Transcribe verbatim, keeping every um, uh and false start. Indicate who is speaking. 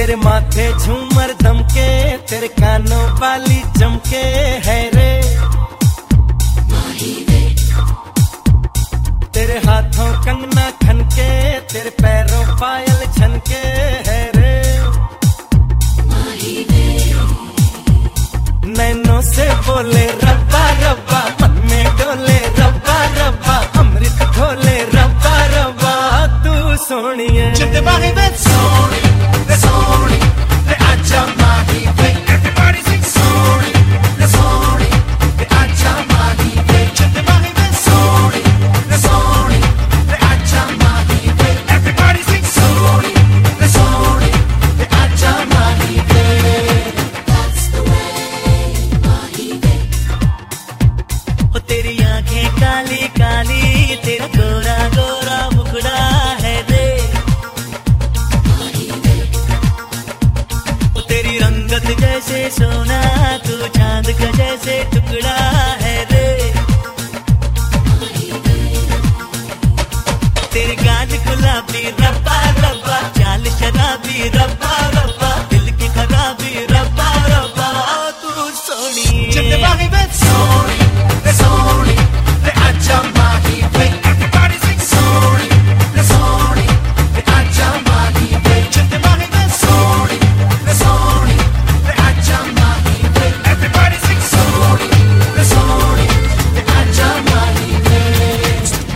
Speaker 1: तेरे माथे झूमर दमके, तेरे कानों वाली चमके है रे तेरे हाथों कंगना खनके, तेरे पैरों पायल छनके है रे नैनों से बोले रब्बा रब्बा, मन में डोले रब्बा रब्बा, अमृत घोले रब्बा रब्बा, तू सोनिए
Speaker 2: जिंदे बाहे वे सोनी वे सोनी वे आजा माही वे, everybody sing सोनी वे सोनी वे आजा माही वे, जिंदे बाहे वे सोनी वे सोनी वे आजा माही वे, everybody sing सोनी वे सोनी वे आजा माही वे। That's the way माही वे।
Speaker 3: ओ तेरी आंखें काली काली, तेरा गोरा गोरा मुखड़ा है रे, तेरी रंगत जैसे सोना, तू चांद का जैसे